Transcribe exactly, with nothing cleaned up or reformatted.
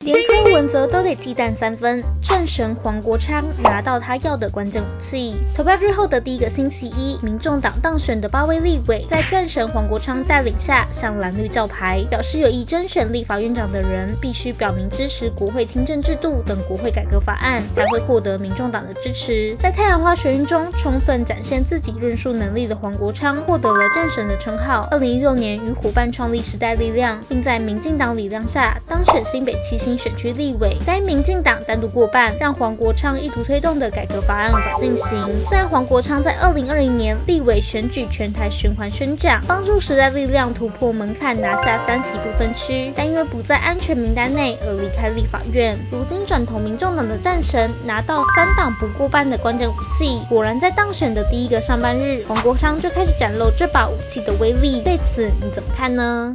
连柯文哲都得忌惮三分，战神黄国昌拿到他要的关键武器。投票日后的第一个星期一，民众党当选的八位立委，在战神黄国昌带领下向蓝绿叫牌，表示有意征选立法院长的人，必须表明支持国会听证制度等国会改革法案，才会获得民众党的支持。在太阳花学运中充分展现自己论述能力的黄国昌，获得了战神的称号。二零一六年与伙伴创立时代力量，并在民进党力量下当选新北七星选区立委。该民进党单独过半，让黄国昌意图推动的改革法案无法进行。虽然黄国昌在二零二零年立委选举全台循环宣讲，帮助时代力量突破门槛，拿下三席不分区，但因为不在安全名单内而离开立法院。如今转投民众党的战神，拿到三党不过半的关键武器，果然在当选的第一个上班日，黄国昌就开始展露这把武器的威力。对此你怎么看呢？